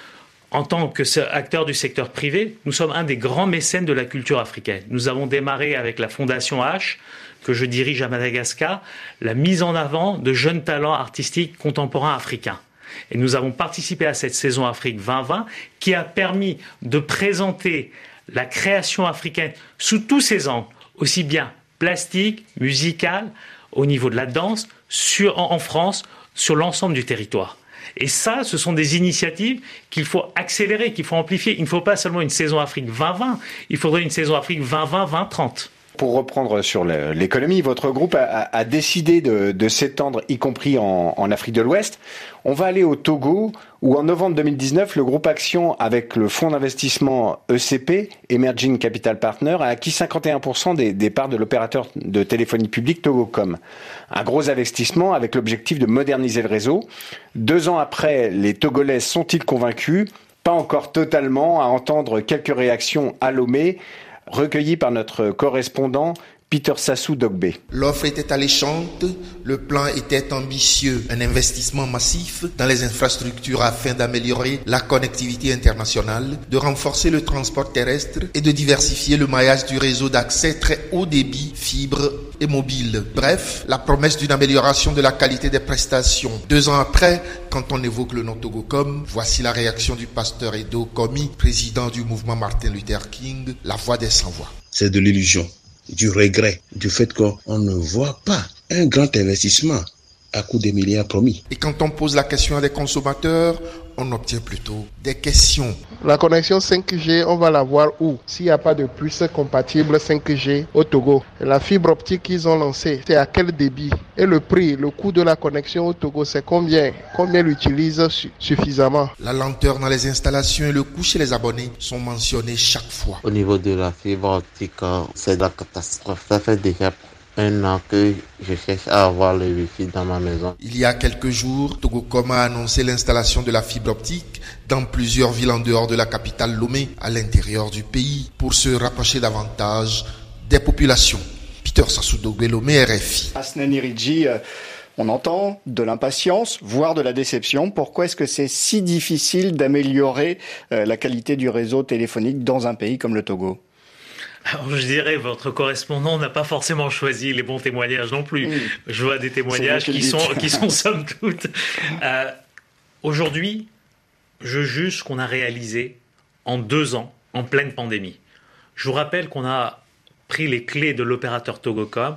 En tant qu'acteur du secteur privé, nous sommes un des grands mécènes de la culture africaine. Nous avons démarré avec la Fondation H, que je dirige à Madagascar, la mise en avant de jeunes talents artistiques contemporains africains. Et nous avons participé à cette saison Afrique vingt vingt qui a permis de présenter la création africaine sous tous ses angles, aussi bien plastique, musicale, au niveau de la danse, sur, en, en France, sur l'ensemble du territoire. Et ça, ce sont des initiatives qu'il faut accélérer, qu'il faut amplifier. Il ne faut pas seulement une saison Afrique vingt vingt, il faudrait une saison Afrique vingt vingt vingt trente. Pour reprendre sur l'économie, votre groupe a, a décidé de, de s'étendre, y compris en, en Afrique de l'Ouest. On va aller au Togo, où en novembre deux mille dix-neuf, le groupe Action, avec le fonds d'investissement E C P, Emerging Capital Partner, a acquis cinquante et un pour cent des, des parts de l'opérateur de téléphonie publique Togocom. Un gros investissement avec l'objectif de moderniser le réseau. Deux ans après, les Togolais sont-ils convaincus? Pas encore totalement, à entendre quelques réactions à Lomé, recueilli par notre correspondant Peter Sassou Dogbe. L'offre était alléchante, le plan était ambitieux, un investissement massif dans les infrastructures afin d'améliorer la connectivité internationale, de renforcer le transport terrestre et de diversifier le maillage du réseau d'accès très haut débit, fibre et mobile. Bref, la promesse d'une amélioration de la qualité des prestations. Deux ans après, quand on évoque le nom Togocom, voici la réaction du pasteur Edo Komi, président du mouvement Martin Luther King, la voix des sans-voix. C'est de l'illusion, du regret, du fait qu'on ne voit pas un grand investissement à coût des milliards promis. Et quand on pose la question à des consommateurs, on obtient plutôt des questions. La connexion cinq G, on va l'avoir où? S'il n'y a pas de puce compatible cinq G au Togo. La fibre optique qu'ils ont lancée, c'est à quel débit? Et le prix, le coût de la connexion au Togo, c'est combien? Combien l'utilisent su- suffisamment? La lenteur dans les installations et le coût chez les abonnés sont mentionnés chaque fois. Au niveau de la fibre optique, c'est la catastrophe. Ça fait déjà un an que je cherche à avoir le Wi-Fi dans ma maison. Il y a quelques jours, Togocom a annoncé l'installation de la fibre optique dans plusieurs villes en dehors de la capitale Lomé, à l'intérieur du pays, pour se rapprocher davantage des populations. Peter Sassou Dogbe, Lomé, R F I. Asnani Ridji, euh, on entend de l'impatience, voire de la déception. Pourquoi est-ce que c'est si difficile d'améliorer euh, la qualité du réseau téléphonique dans un pays comme le Togo ? Alors, je dirais, votre correspondant n'a pas forcément choisi les bons témoignages non plus. Mmh. Je vois des témoignages qui sont, qui sont somme toute. Euh, aujourd'hui, je juge ce qu'on a réalisé en deux ans, en pleine pandémie. Je vous rappelle qu'on a pris les clés de l'opérateur Togocom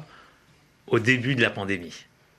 au début de la pandémie,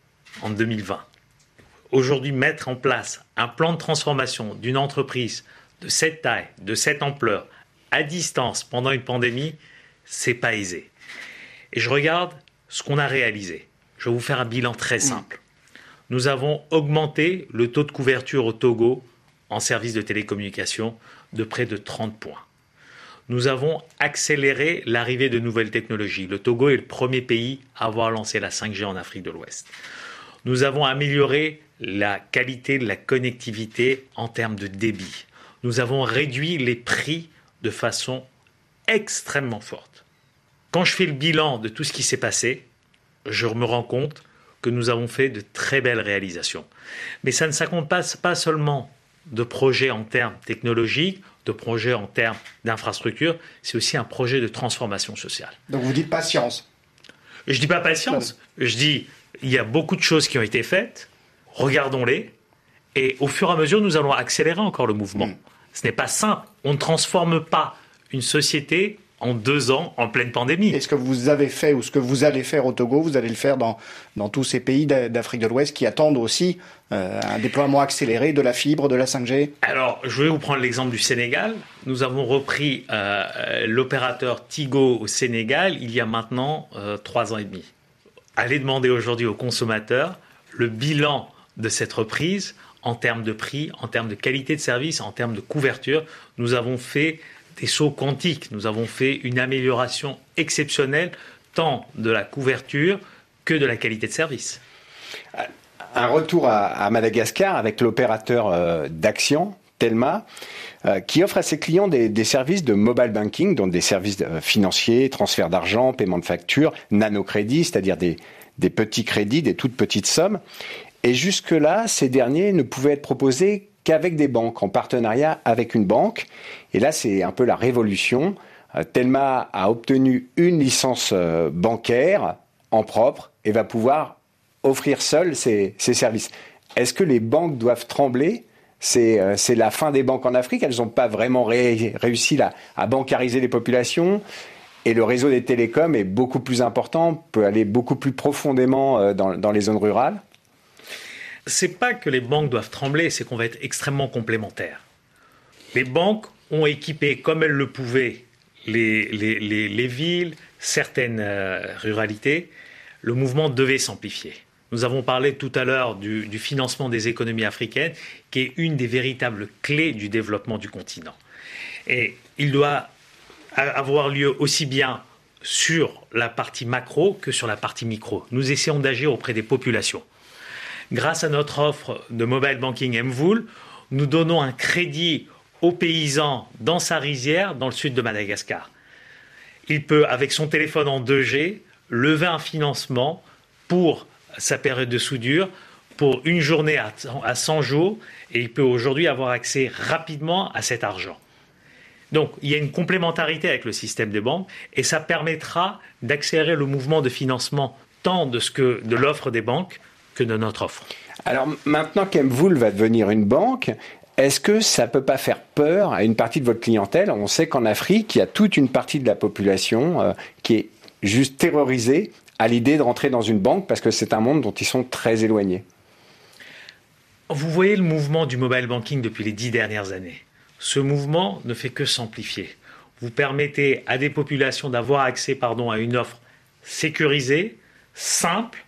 en deux mille vingt. Aujourd'hui, mettre en place un plan de transformation d'une entreprise de cette taille, de cette ampleur, à distance, pendant une pandémie, c'est pas aisé. Et je regarde ce qu'on a réalisé. Je vais vous faire un bilan très simple. Nous avons augmenté le taux de couverture au Togo en services de télécommunications de près de trente points. Nous avons accéléré l'arrivée de nouvelles technologies. Le Togo est le premier pays à avoir lancé la cinq G en Afrique de l'Ouest. Nous avons amélioré la qualité de la connectivité en termes de débit. Nous avons réduit les prix de façon extrêmement forte. Quand je fais le bilan de tout ce qui s'est passé, je me rends compte que nous avons fait de très belles réalisations. Mais ça ne s'accompagne pas seulement de projets en termes technologiques, de projets en termes d'infrastructures, c'est aussi un projet de transformation sociale. Donc vous dites patience. Je ne dis pas patience, je dis il y a beaucoup de choses qui ont été faites, regardons-les, et au fur et à mesure, nous allons accélérer encore le mouvement. Mmh. Ce n'est pas simple, on ne transforme pas une société en deux ans, en pleine pandémie. Et ce que vous avez fait ou ce que vous allez faire au Togo, vous allez le faire dans, dans tous ces pays d'Afrique de l'Ouest qui attendent aussi euh, un déploiement accéléré de la fibre, de la cinq G. Alors, je vais vous prendre l'exemple du Sénégal. Nous avons repris euh, l'opérateur Tigo au Sénégal il y a maintenant euh, trois ans et demi. Allez demander aujourd'hui aux consommateurs le bilan de cette reprise en termes de prix, en termes de qualité de service, en termes de couverture. Nous avons fait des sauts quantiques. Nous avons fait une amélioration exceptionnelle tant de la couverture que de la qualité de service. Un retour à, à Madagascar avec l'opérateur euh, d'Axian, Telma, euh, qui offre à ses clients des, des services de mobile banking, donc des services euh, financiers, transfert d'argent, paiement de factures, nanocrédits, c'est-à-dire des, des petits crédits, des toutes petites sommes. Et jusque-là, ces derniers ne pouvaient être proposés qu'avec des banques, en partenariat avec une banque. Et là, c'est un peu la révolution. Euh, Telma a obtenu une licence euh, bancaire en propre et va pouvoir offrir seul ces, ces services. Est-ce que les banques doivent trembler ? C'est, euh, c'est la fin des banques en Afrique. Elles n'ont pas vraiment ré, réussi là, à bancariser les populations. Et le réseau des télécoms est beaucoup plus important, peut aller beaucoup plus profondément euh, dans, dans les zones rurales. C'est pas que les banques doivent trembler, c'est qu'on va être extrêmement complémentaires. Les banques ont équipé, comme elles le pouvaient, les, les, les, les villes, certaines euh, ruralités. Le mouvement devait s'amplifier. Nous avons parlé tout à l'heure du, du financement des économies africaines, qui est une des véritables clés du développement du continent. Et il doit avoir lieu aussi bien sur la partie macro que sur la partie micro. Nous essayons d'agir auprès des populations. Grâce à notre offre de mobile banking Mvoul, nous donnons un crédit aux paysans dans sa rizière, dans le sud de Madagascar. Il peut, avec son téléphone en deux G, lever un financement pour sa période de soudure, pour une journée à cent jours, et il peut aujourd'hui avoir accès rapidement à cet argent. Donc, il y a une complémentarité avec le système des banques, et ça permettra d'accélérer le mouvement de financement tant de, ce que, de l'offre des banques que de notre offre. Alors, maintenant qu'Mvoul va devenir une banque, est-ce que ça ne peut pas faire peur à une partie de votre clientèle ? On sait qu'en Afrique, il y a toute une partie de la population euh, qui est juste terrorisée à l'idée de rentrer dans une banque parce que c'est un monde dont ils sont très éloignés. Vous voyez le mouvement du mobile banking depuis les dix dernières années. Ce mouvement ne fait que s'amplifier. Vous permettez à des populations d'avoir accès pardon, à une offre sécurisée, simple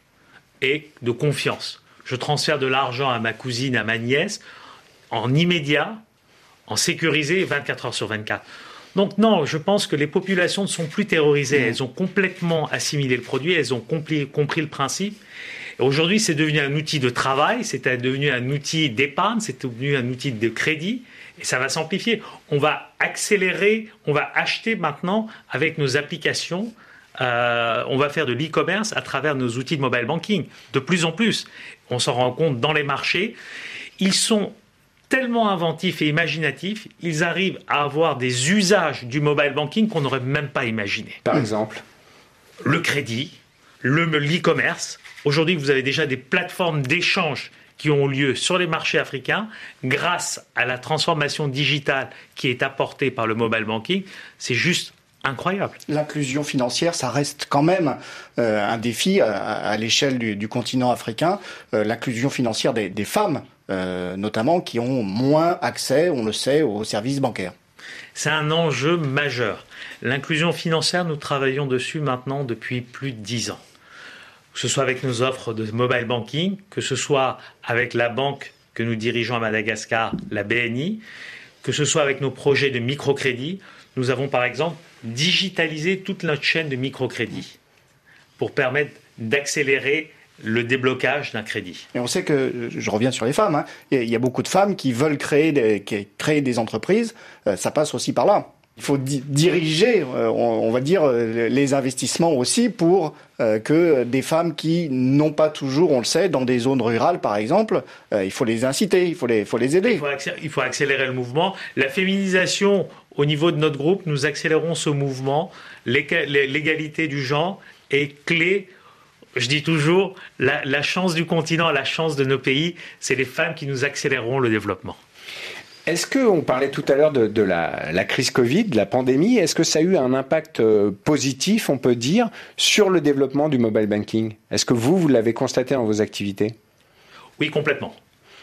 et de confiance. Je transfère de l'argent à ma cousine, à ma nièce, en immédiat, en sécurisé, vingt-quatre heures sur vingt-quatre. Donc non, je pense que les populations ne sont plus terrorisées. Elles ont complètement assimilé le produit, elles ont compris, compris le principe. Et aujourd'hui, c'est devenu un outil de travail, c'est devenu un outil d'épargne, c'est devenu un outil de crédit. Et ça va s'amplifier. On va accélérer, on va acheter maintenant avec nos applications. Euh, on va faire de l'e-commerce à travers nos outils de mobile banking. De plus en plus, on s'en rend compte dans les marchés. Ils sont tellement inventifs et imaginatifs, ils arrivent à avoir des usages du mobile banking qu'on n'aurait même pas imaginé. Par exemple ? Le crédit, le, l'e-commerce. Aujourd'hui, vous avez déjà des plateformes d'échange qui ont lieu sur les marchés africains grâce à la transformation digitale qui est apportée par le mobile banking. C'est juste incroyable. L'inclusion financière, ça reste quand même euh, un défi à, à l'échelle du, du continent africain. Euh, l'inclusion financière des, des femmes, euh, notamment, qui ont moins accès, on le sait, aux services bancaires. C'est un enjeu majeur. L'inclusion financière, nous travaillons dessus maintenant depuis plus de dix ans. Que ce soit avec nos offres de mobile banking, que ce soit avec la banque que nous dirigeons à Madagascar, la B N I, que ce soit avec nos projets de microcrédit. Nous avons par exemple digitalisé toute notre chaîne de microcrédit pour permettre d'accélérer le déblocage d'un crédit. Et on sait que, je reviens sur les femmes, hein, il y a beaucoup de femmes qui veulent créer des, qui créer des entreprises, euh, ça passe aussi par là. Il faut di- diriger, euh, on, on va dire, euh, les investissements aussi pour euh, que des femmes qui n'ont pas toujours, on le sait, dans des zones rurales par exemple, euh, il faut les inciter, il faut les, faut les aider. Il faut, accé- il faut accélérer le mouvement. La féminisation au niveau de notre groupe, nous accélérons ce mouvement. L'éga- l'égalité du genre est clé. Je dis toujours, la, la chance du continent, la chance de nos pays, c'est les femmes qui nous accéléreront le développement. Est-ce qu'on parlait tout à l'heure de, de la, la crise Covid, de la pandémie, est-ce que ça a eu un impact euh, positif, on peut dire, sur le développement du mobile banking ? Est-ce que vous, vous l'avez constaté dans vos activités ? Oui, complètement.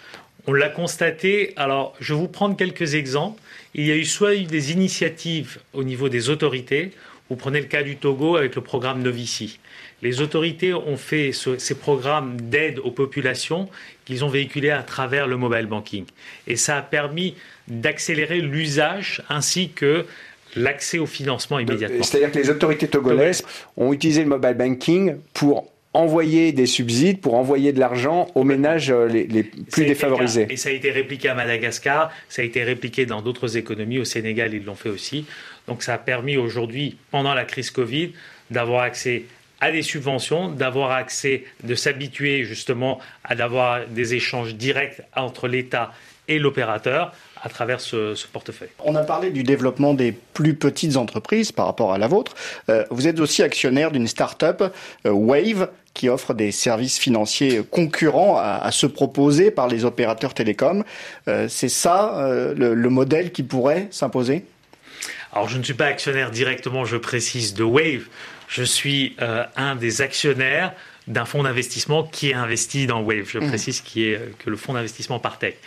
On l'a constaté. Alors, je vais vous prendre quelques exemples. Il y a eu soit eu des initiatives au niveau des autorités Vous prenez le cas du Togo avec le programme Novici. Les autorités ont fait ce, ces programmes d'aide aux populations qu'ils ont véhiculés à travers le mobile banking. Et ça a permis d'accélérer l'usage ainsi que l'accès au financement immédiatement. C'est-à-dire que les autorités togolaises ont utilisé le mobile banking pour envoyer des subsides, pour envoyer de l'argent aux ménages les, les plus défavorisés. Et ça a été répliqué à Madagascar, ça a été répliqué dans d'autres économies. Au Sénégal, ils l'ont fait aussi. Donc ça a permis aujourd'hui, pendant la crise Covid, d'avoir accès à des subventions, d'avoir accès, de s'habituer justement à d'avoir des échanges directs entre l'État et l'opérateur à travers ce, ce portefeuille. On a parlé du développement des plus petites entreprises par rapport à la vôtre. Euh, vous êtes aussi actionnaire d'une start-up, euh, Wave, qui offre des services financiers concurrents à, à se proposer par les opérateurs télécoms. Euh, c'est ça euh, le, le modèle qui pourrait s'imposer ? Alors je ne suis pas actionnaire directement, je précise, de Wave. Je suis euh, un des actionnaires d'un fonds d'investissement qui est investi dans Wave. Je mmh. précise qui est, que le fonds d'investissement Partech.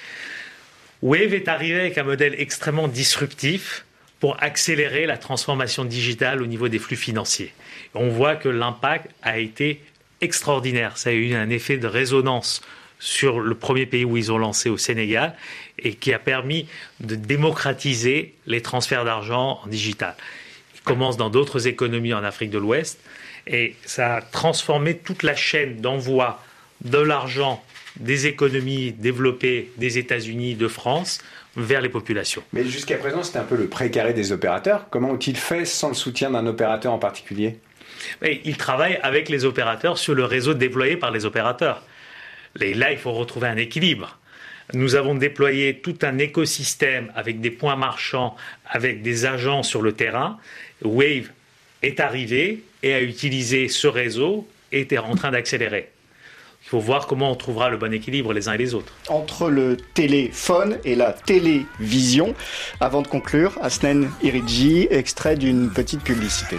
Wave est arrivé avec un modèle extrêmement disruptif pour accélérer la transformation digitale au niveau des flux financiers. On voit que l'impact a été extraordinaire. Ça a eu un effet de résonance sur le premier pays où ils ont lancé, au Sénégal, et qui a permis de démocratiser les transferts d'argent en digital. Ils commencent dans d'autres économies en Afrique de l'Ouest, et ça a transformé toute la chaîne d'envoi de l'argent des économies développées des États-Unis, de France, vers les populations. Mais jusqu'à présent, c'était un peu le précaré des opérateurs. Comment ont-ils fait sans le soutien d'un opérateur en particulier ? Et ils travaillent avec les opérateurs sur le réseau déployé par les opérateurs. Et là, il faut retrouver un équilibre. Nous avons déployé tout un écosystème avec des points marchands, avec des agents sur le terrain. Wave est arrivé et a utilisé ce réseau et est en train d'accélérer. Il faut voir comment on trouvera le bon équilibre les uns et les autres. Entre le téléphone et la télévision, avant de conclure, Asnen Iridji, extrait d'une petite publicité.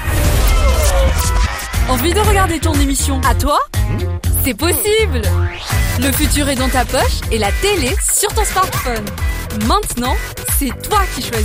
Envie de regarder ton émission à toi ? C'est possible ! Le futur est dans ta poche et la télé sur ton smartphone. Maintenant, c'est toi qui choisis.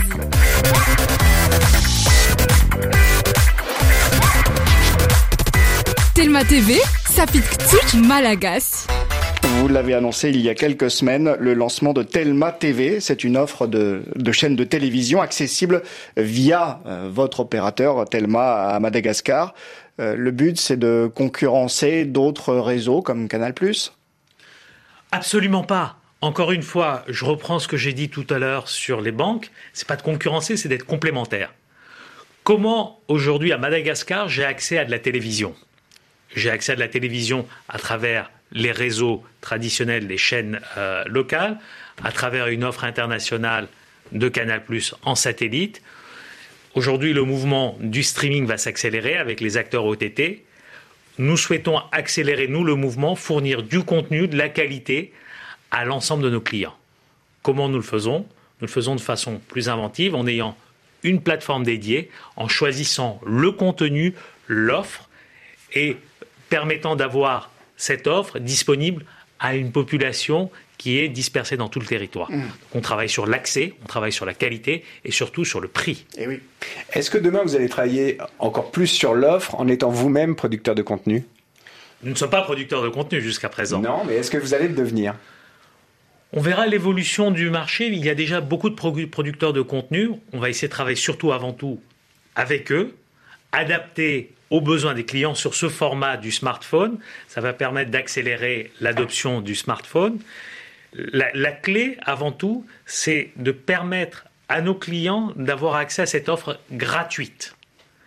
Telma T V, ça pique tout Malagasy. Vous l'avez annoncé il y a quelques semaines, le lancement de Telma T V. C'est une offre de, de chaîne de télévision accessible via euh, votre opérateur Telma à Madagascar. Euh, le but, c'est de concurrencer d'autres réseaux comme Canal plus ? Absolument pas. Encore une fois, je reprends ce que j'ai dit tout à l'heure sur les banques. C'est pas de concurrencer, c'est d'être complémentaire. Comment, aujourd'hui, à Madagascar, j'ai accès à de la télévision ? J'ai accès à de la télévision à travers les réseaux traditionnels, les chaînes euh, locales, à travers une offre internationale de Canal plus en satellite. Aujourd'hui, le mouvement du streaming va s'accélérer avec les acteurs O T T. Nous souhaitons accélérer, nous, le mouvement, fournir du contenu, de la qualité à l'ensemble de nos clients. Comment nous le faisons ? Nous le faisons de façon plus inventive, en ayant une plateforme dédiée, en choisissant le contenu, l'offre, et permettant d'avoir cette offre disponible à une population qui est dispersée dans tout le territoire. Mmh. Donc on travaille sur l'accès, on travaille sur la qualité et surtout sur le prix. Et oui. Est-ce que demain vous allez travailler encore plus sur l'offre en étant vous-même producteur de contenu ? Nous ne sommes pas producteurs de contenu jusqu'à présent. Non, mais est-ce que vous allez le devenir ? On verra l'évolution du marché. Il y a déjà beaucoup de producteurs de contenu. On va essayer de travailler surtout avant tout avec eux, adapter aux besoins des clients sur ce format du smartphone. Ça va permettre d'accélérer l'adoption du smartphone. La, la clé, avant tout, c'est de permettre à nos clients d'avoir accès à cette offre gratuite.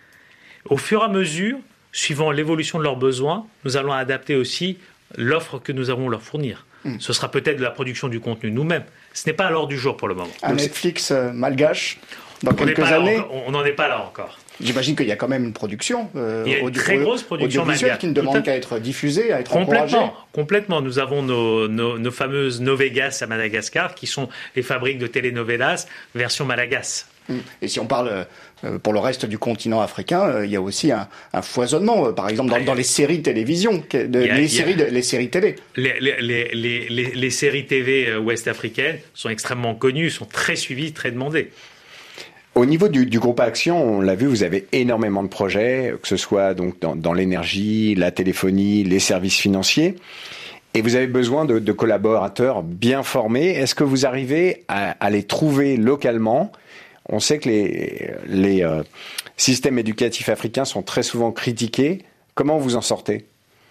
Au fur et à mesure, suivant l'évolution de leurs besoins, nous allons adapter aussi l'offre que nous allons leur fournir. Mmh. Ce sera peut-être de la production du contenu nous-mêmes. Ce n'est pas à l'ordre du jour pour le moment. Un Donc, Netflix euh, malgache dans on quelques années. On n'en est pas là encore. J'imagine qu'il y a quand même une production, euh, Il y a une audio, très grosse production audiovisuelle malgache. qui ne demande qu'à être diffusée, à être complètement, encouragée. Complètement. Nous avons nos, nos, nos fameuses Novegas à Madagascar, qui sont les fabriques de telenovelas version Malagasy. Et si on parle euh, pour le reste du continent africain, euh, il y a aussi un, un foisonnement, euh, par exemple dans, ah, dans les séries télévision, de, a, les, séries de, les séries télé. Les, les, les, les, les, les séries T V ouest-africaines sont extrêmement connues, sont très suivies, très demandées. Au niveau du, du groupe Action, on l'a vu, vous avez énormément de projets, que ce soit donc dans, dans l'énergie, la téléphonie, les services financiers. Et vous avez besoin de, de collaborateurs bien formés. Est-ce que vous arrivez à, à les trouver localement ? On sait que les, les euh, systèmes éducatifs africains sont très souvent critiqués. Comment vous en sortez ?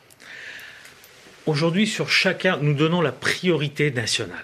Aujourd'hui, sur chacun, nous donnons la priorité nationale.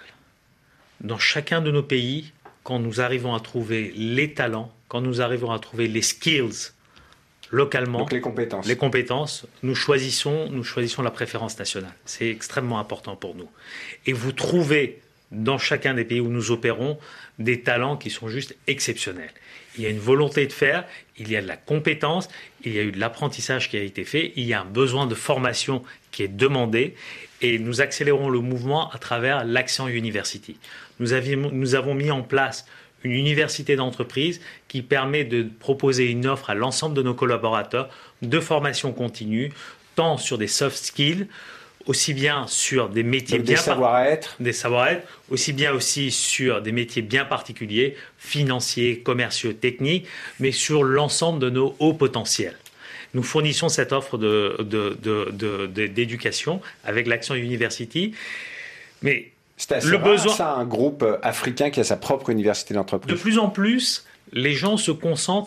Dans chacun de nos pays, quand nous arrivons à trouver les talents, quand nous arrivons à trouver les skills localement, donc les compétences, les compétences, nous choisissons, nous choisissons la préférence nationale. C'est extrêmement important pour nous. Et vous trouvez dans chacun des pays où nous opérons des talents qui sont juste exceptionnels. Il y a une volonté de faire, il y a de la compétence, il y a eu de l'apprentissage qui a été fait, il y a un besoin de formation qui est demandé et nous accélérons le mouvement à travers l'Action University. Nous, avions, nous avons mis en place une université d'entreprise qui permet de proposer une offre à l'ensemble de nos collaborateurs de formation continue, tant sur des soft skills, aussi bien sur des métiers donc bien des savoir-être, des savoir-être, aussi bien aussi sur des métiers bien particuliers, financiers, commerciaux, techniques, mais sur l'ensemble de nos hauts potentiels. Nous fournissons cette offre de, de, de, de, de, d'éducation avec l'Action University, mais c'est assez le rare, besoin, ça, un groupe africain qui a sa propre université d'entreprise. De plus en plus, les gens se concentrent.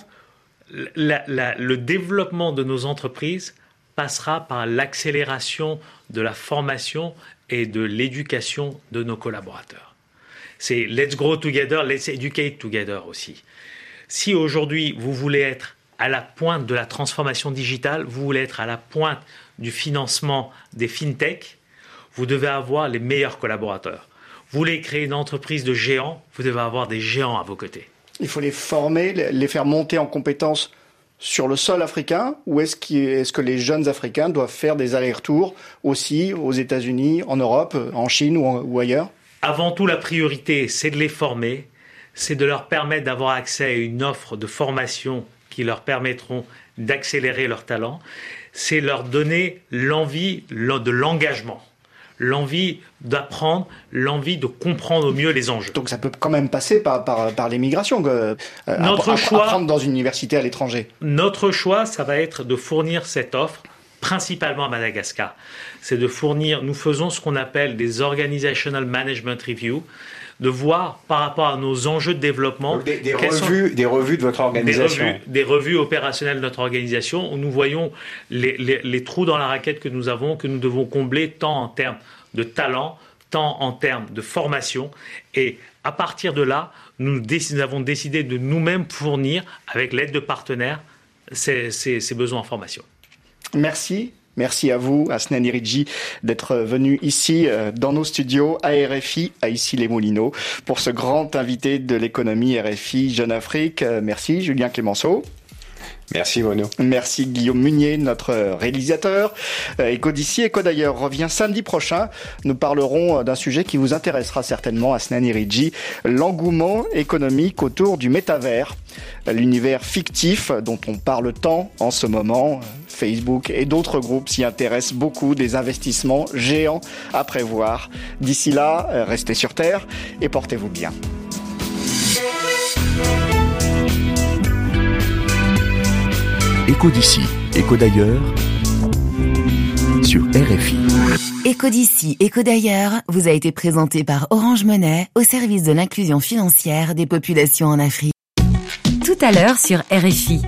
La, la, le développement de nos entreprises passera par l'accélération de la formation et de l'éducation de nos collaborateurs. C'est let's grow together, let's educate together aussi. Si aujourd'hui vous voulez être à la pointe de la transformation digitale, vous voulez être à la pointe du financement des fintech, vous devez avoir les meilleurs collaborateurs. Vous voulez créer une entreprise de géants, vous devez avoir des géants à vos côtés. Il faut les former, les faire monter en compétences sur le sol africain, ou est-ce, est-ce que les jeunes Africains doivent faire des allers-retours aussi aux États-Unis, en Europe, en Chine ou, en, ou ailleurs ? Avant tout, la priorité, c'est de les former, c'est de leur permettre d'avoir accès à une offre de formation qui leur permettront d'accélérer leur talent, c'est leur donner l'envie de l'engagement, l'envie d'apprendre, l'envie de comprendre au mieux les enjeux. Donc ça peut quand même passer par, par, par l'immigration, euh, notre app- choix, apprendre dans une université à l'étranger. Notre choix, ça va être de fournir cette offre, principalement à Madagascar. C'est de fournir, nous faisons ce qu'on appelle des Organizational Management Review, de voir par rapport à nos enjeux de développement. Des, des, revues, sont, des revues de votre organisation. Des revues, des revues opérationnelles de notre organisation où nous voyons les, les, les trous dans la raquette que nous avons, que nous devons combler tant en termes de talent, tant en termes de formation. Et à partir de là, nous, déc- nous avons décidé de nous-mêmes fournir, avec l'aide de partenaires, ces, ces, ces besoins en formation. Merci. Merci à vous, Asnani Ridji, d'être venu ici dans nos studios à R F I, à Issy-les-Moulineaux, pour ce grand invité de l'économie R F I Jeune Afrique. Merci, Julien Clémenceau. Merci, Mono. Merci, Guillaume Munier, notre réalisateur. Éco d'ici, Éco d'ailleurs revient samedi prochain. Nous parlerons d'un sujet qui vous intéressera certainement, Asnani Ridji, l'engouement économique autour du métavers, l'univers fictif dont on parle tant en ce moment. Facebook et d'autres groupes s'y intéressent beaucoup, des investissements géants à prévoir. D'ici là, restez sur Terre et portez-vous bien. Éco d'ici, éco d'ailleurs, sur R F I. Éco d'ici, éco d'ailleurs vous a été présenté par Orange Money au service de l'inclusion financière des populations en Afrique. Tout à l'heure sur R F I.